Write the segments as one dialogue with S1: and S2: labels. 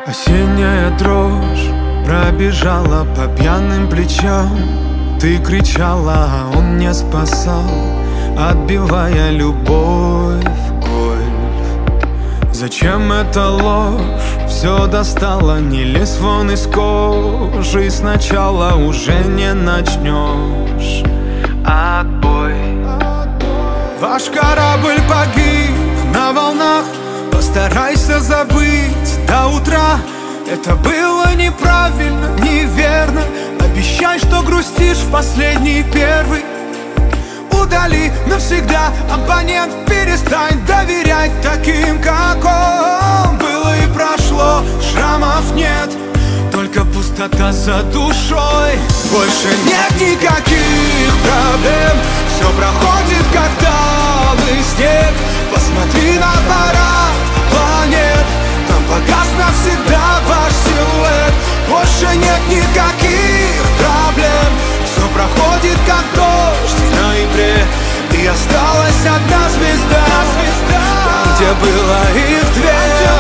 S1: Осенняя дрожь пробежала по пьяным плечам. Ты кричала, а он не спасал, отбивая любовь гольф. Зачем эта ложь? Все достало, не лезь вон из кожи. Сначала уже не начнешь. Отбой. Ваш корабль погиб на волнах. Постарайся забыть до утра. Это было неправильно, неверно. Обещай, что грустишь в последний первый. Удали навсегда абонент. Перестань доверять таким, как он. Было и прошло, шрамов нет, только пустота за душой. Больше нет никаких проблем. Все проходит, как талый снег. Посмотри на парад планет. Там погас навсегда ваш силуэт. Больше нет никаких проблем. Все проходит, как дождь в ноябре. И осталась одна звезда, там, где было их две.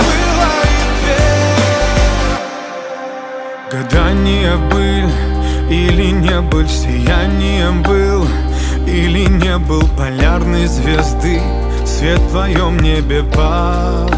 S1: Гадание быль или не быль, сиянием был или не был полярной звезды. Свет в твоем небе погас.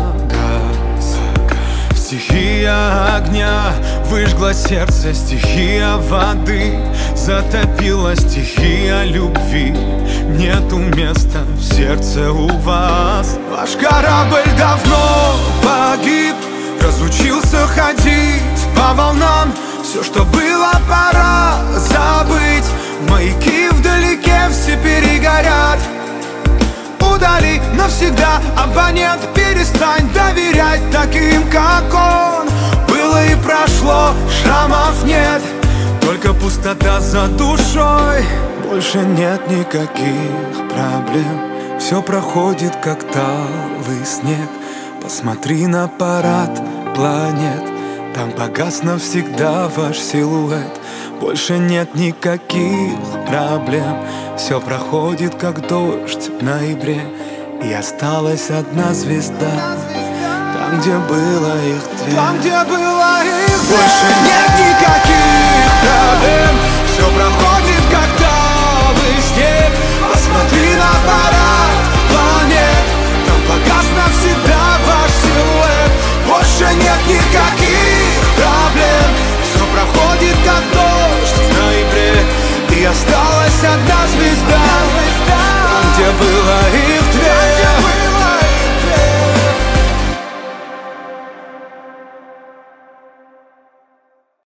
S1: Стихия огня выжгла сердце, стихия воды затопила, стихия любви. Нету места в сердце у вас. Ваш корабль давно погиб, разучился ходить по волнам. Все, что было, пора забыть. Маяки вдалеке все перегорят. Удали навсегда абонент. Перестань доверять таким, как он. Было и прошло, шрамов нет, только пустота за душой. Больше нет никаких проблем. Все проходит, как талый снег. Посмотри на парад планет. Там погас навсегда ваш силуэт. Больше нет никаких проблем. Все проходит, как дождь в ноябре. И осталась одна звезда, там, где было их две. Там, где было их две. Больше нет никаких проблем. Все проходит, как талый снег. Посмотри на парад